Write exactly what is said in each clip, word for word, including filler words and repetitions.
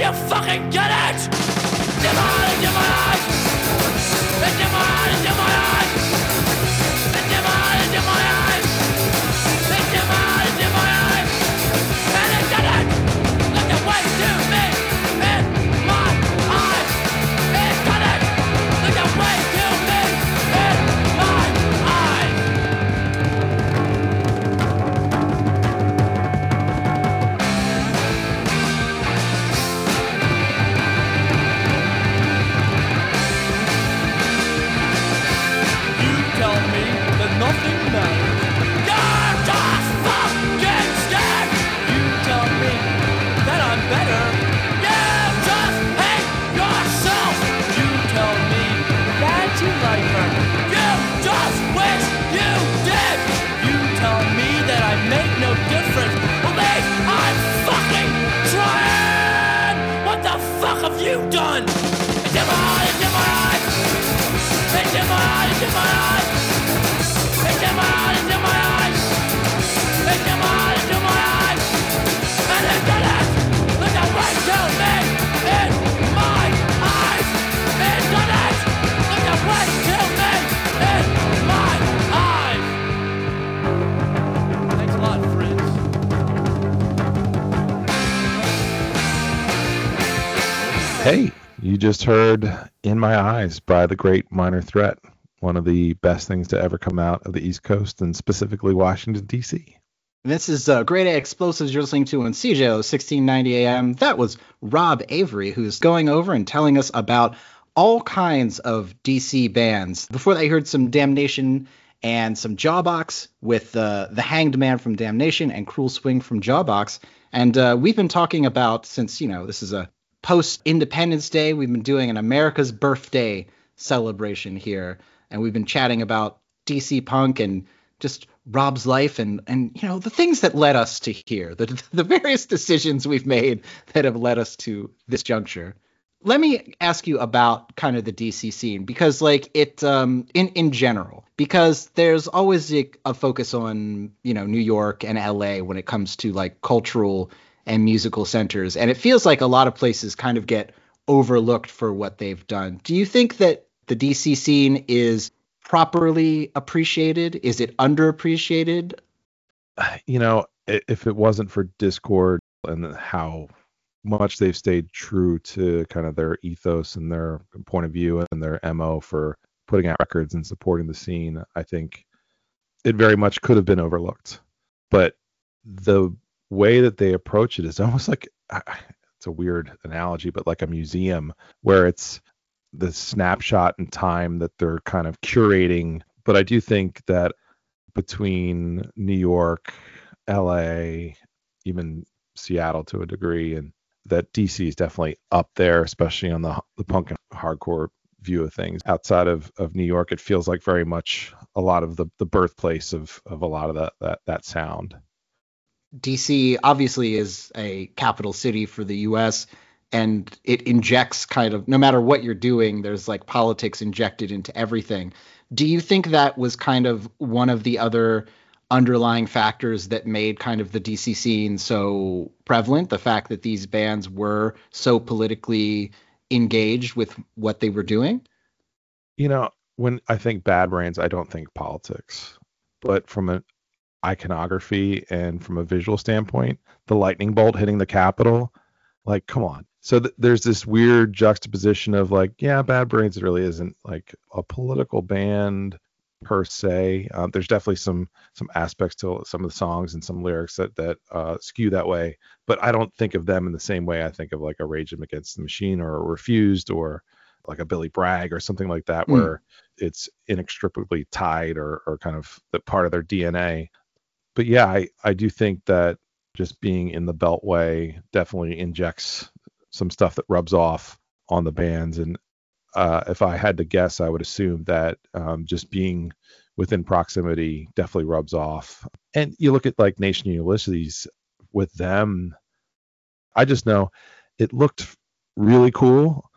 you fucking get it? Into my eyes, into my eyes. Into my eyes, into my eyes. Into my eyes, into my eyes. Into my eyes, into my eyes. And it didn't. Look away to me. In my eyes. It didn't. Look away to me. In my eyes. You tell me that nothing matters. You're just fucking scared. You tell me that I'm better. You just hate yourself. You tell me that you like her. You just wish you did. You tell me that I make no difference. Well, mate, I'm fucking trying. What the fuck have you done? Into my eyes, into my eyes. Into my eyes, into my eyes. Into my eyes, into my eyes. Into my eyes, into my eyes. And it didn't. Look away to me. In my eyes. It didn't. Look away to me. In my eyes. Thanks a lot, friends. Hey, you just heard In My Eyes by the great Minor Threat, one of the best things to ever come out of the East Coast and specifically Washington, D C. This is uh, Grade A Explosives you're listening to on C J O sixteen ninety A M. That was Rob Avery, who's going over and telling us about all kinds of D C bands. Before that, you heard some Damnation and some Jawbox with uh, The Hanged Man from Damnation and Cruel Swing from Jawbox. And uh, we've been talking about, since, you know, this is a post-Independence Day, we've been doing an America's Birthday celebration here. And we've been chatting about D C punk and just Rob's life and, and you know, the things that led us to here, the, the various decisions we've made that have led us to this juncture. Let me ask you about kind of the D C scene, because like it um, in, in general, because there's always a, a focus on, you know, New York and L A when it comes to like cultural and musical centers. And it feels like a lot of places kind of get overlooked for what they've done. Do you think that the D C scene is properly appreciated? Is it underappreciated? You know, i- if it wasn't for Discord and how much they've stayed true to kind of their ethos and their point of view and their M O for putting out records and supporting the scene, I think it very much could have been overlooked. But the way that they approach it is almost like, it's a weird analogy, but like a museum where it's the snapshot in time that they're kind of curating. But I do think that between New York, L A, even Seattle to a degree, and that D C is definitely up there, especially on the the punk and hardcore view of things. Outside of, of New York, it feels like very much a lot of the, the birthplace of, of a lot of that, that that sound. D C obviously is a capital city for the U S, and it injects kind of, no matter what you're doing, there's like politics injected into everything. Do you think that was kind of one of the other underlying factors that made kind of the D C scene so prevalent? The fact that these bands were so politically engaged with what they were doing? You know, when I think Bad Brains, I don't think politics, but from an iconography and from a visual standpoint, the lightning bolt hitting the Capitol, like, come on. So th- there's this weird juxtaposition of like, yeah, Bad Brains really isn't like a political band per se. Uh, there's definitely some some aspects to some of the songs and some lyrics that that uh, skew that way, but I don't think of them in the same way I think of like a Rage Against the Machine or a Refused or like a Billy Bragg or something like that, mm. where it's inextricably tied or or kind of the part of their D N A. But yeah, I I do think that just being in the Beltway definitely injects some stuff that rubs off on the bands. And uh, if I had to guess, I would assume that um, just being within proximity definitely rubs off. And you look at like Nation of Ulysses with them, I just know it looked really cool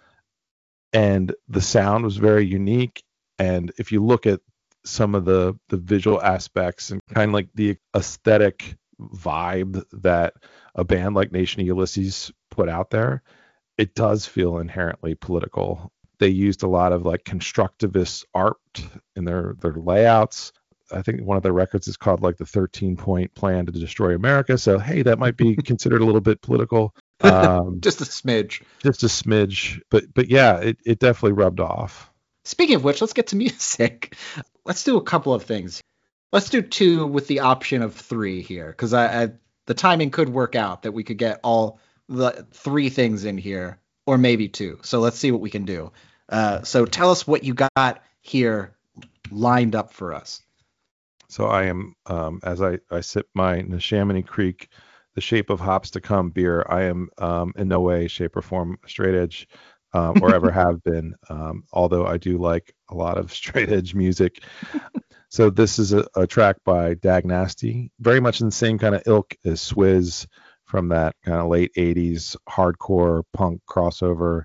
and the sound was very unique. And if you look at some of the, the visual aspects and kind of like the aesthetic vibe that a band like Nation of Ulysses put out there, it does feel inherently political. They used a lot of like constructivist art in their their layouts. I think one of their records is called like the thirteen point plan to destroy America. So, hey, that might be considered a little bit political. Um, just a smidge. Just a smidge. But but yeah, it, it definitely rubbed off. Speaking of which, let's get to music. Let's do a couple of things. Let's do two with the option of three here, because I, I the timing could work out that we could get all the three things in here, or maybe two. So let's see what we can do. Uh, so tell us what you got here lined up for us. So I am, um, as I, I sip my Neshaminy Creek, the Shape of Hops to Come beer, I am um, in no way, shape, or form straight edge, um, or ever have been, um, although I do like a lot of straight edge music. So this is a, a track by Dag Nasty, very much in the same kind of ilk as Swizz from that kind of late eighties hardcore punk crossover.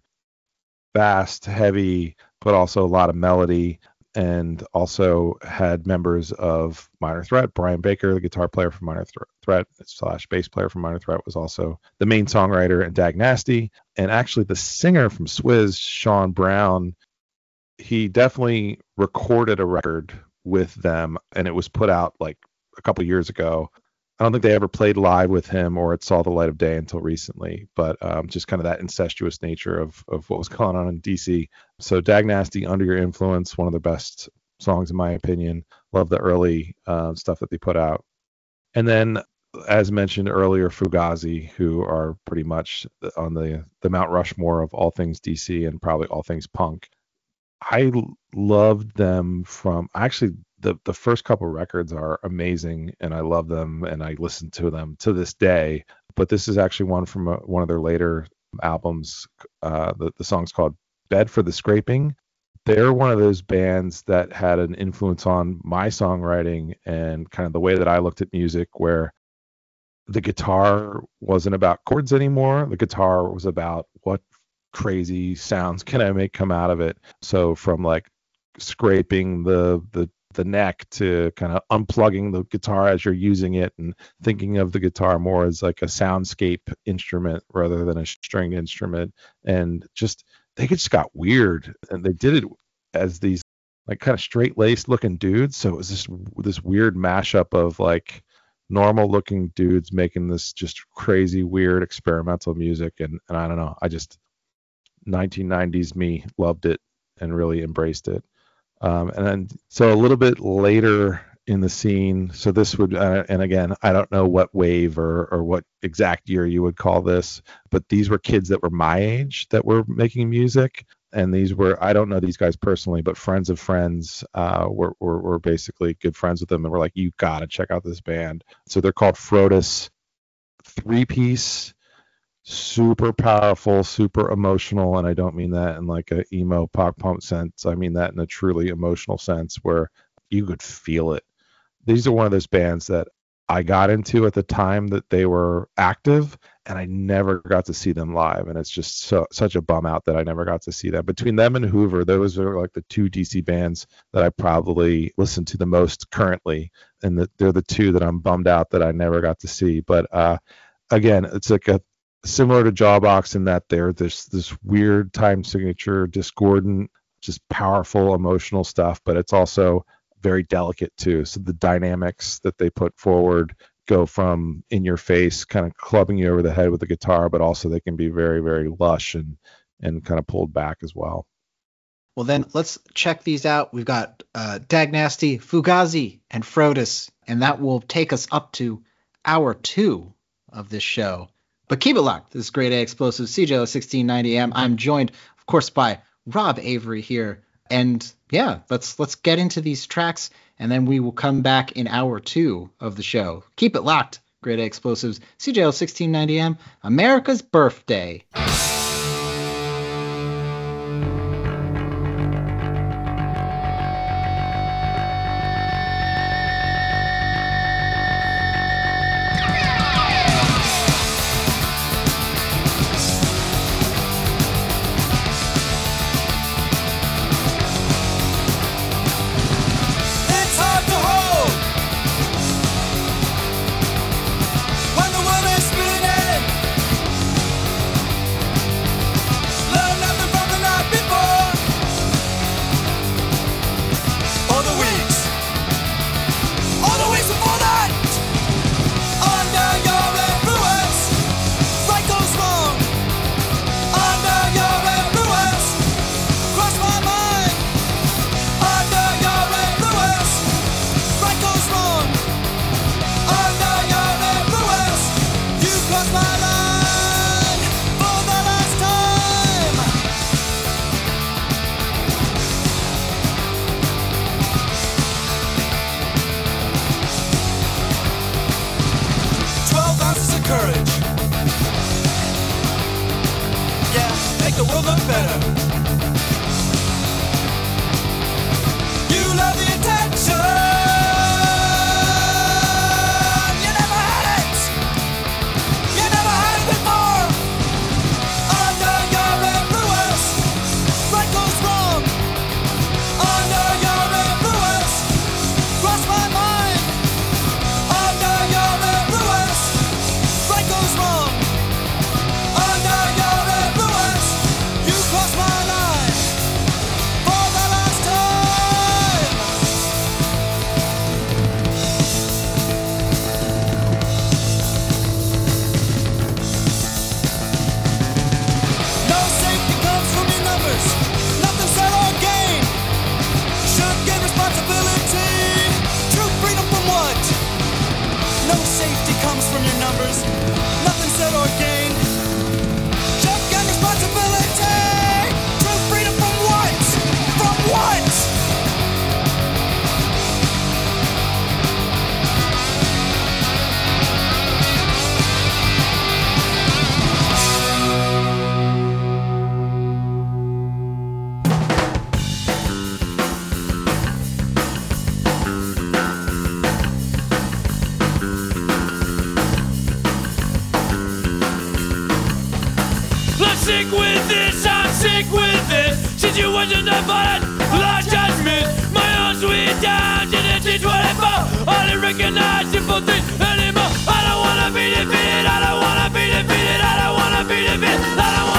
Fast, heavy, but also a lot of melody. And also had members of Minor Threat. Brian Baker, the guitar player from Minor Threat slash bass player from Minor Threat, was also the main songwriter in Dag Nasty. And actually the singer from Swizz, Sean Brown, he definitely recorded a record with them, and it was put out like a couple years ago. I don't think they ever played live with him or it saw the light of day until recently, but um, just kind of that incestuous nature of of what was going on in D C. So Dag Nasty, Under Your Influence, one of the best songs in my opinion. Love the early uh, stuff that they put out. And then, as mentioned earlier, Fugazi, who are pretty much on the, the Mount Rushmore of all things D C and probably all things punk. I loved them from actually the the first couple records are amazing and I love them and I listen to them to this day. But this is actually one from a, one of their later albums. Uh, the the song's called Bed for the Scraping. They're one of those bands that had an influence on my songwriting and kind of the way that I looked at music, where the guitar wasn't about chords anymore. The guitar was about what crazy sounds can I make come out of it. So from like scraping the the the neck to kind of unplugging the guitar as you're using it and thinking of the guitar more as like a soundscape instrument rather than a stringed instrument. And just they just got weird, and they did it as these like kind of straight-laced looking dudes. So it was this this weird mashup of like normal looking dudes making this just crazy weird experimental music. And, and I don't know, I just nineteen nineties me loved it and really embraced it. Um, and then so a little bit later in the scene, so this would uh, and again I don't know what wave or or what exact year you would call this, but these were kids that were my age that were making music. And these were, I don't know these guys personally, but friends of friends uh, were, were were basically good friends with them and were like, you gotta check out this band. So they're called Frodus, three piece, super powerful, super emotional, and I don't mean that in like a emo pop punk sense. I mean that in a truly emotional sense where you could feel it. These are one of those bands that I got into at the time that they were active, and I never got to see them live, and it's just so such a bum out that I never got to see them. Between them and Hoover, those are like the two D C bands that I probably listen to the most currently, and the, they're the two that I'm bummed out that I never got to see. But uh, again, it's like a similar to Jawbox in that they're this this weird time signature, discordant, just powerful emotional stuff, but it's also very delicate too. So the dynamics that they put forward go from in your face, kind of clubbing you over the head with the guitar, but also they can be very, very lush and and kind of pulled back as well. Well, then let's check these out. We've got uh, Dag Nasty, Fugazi, and Frodus, and that will take us up to hour two of this show. But keep it locked. This is Grade A Explosive, C J O sixteen ninety A M. I'm joined, of course, by Rob Avery here. And yeah, let's let's get into these tracks, and then we will come back in hour two of the show. Keep it locked. Grade A Explosives, C J L sixteen ninety A M, America's birthday. When the world is spinning, the world look better. You love the attention. You never had it. You never had it before. Under your influence, right goes wrong. Under your influence, cross my mind. Under your influence, right goes wrong. Under your influence, you cross my line for the last time. No safety comes from your numbers. Nothing said or gained. Should get responsibility. True freedom from what? No safety comes from your numbers. Nothing said or gained. Should get responsibility. True freedom from what? From what? I'm sick with this, I'm sick with this situation that violent, large judgment. My own sweet down to the T twenty-four. I don't recognize simple things anymore. I don't wanna be defeated, I don't wanna be defeated, I don't wanna be defeated, I don't wanna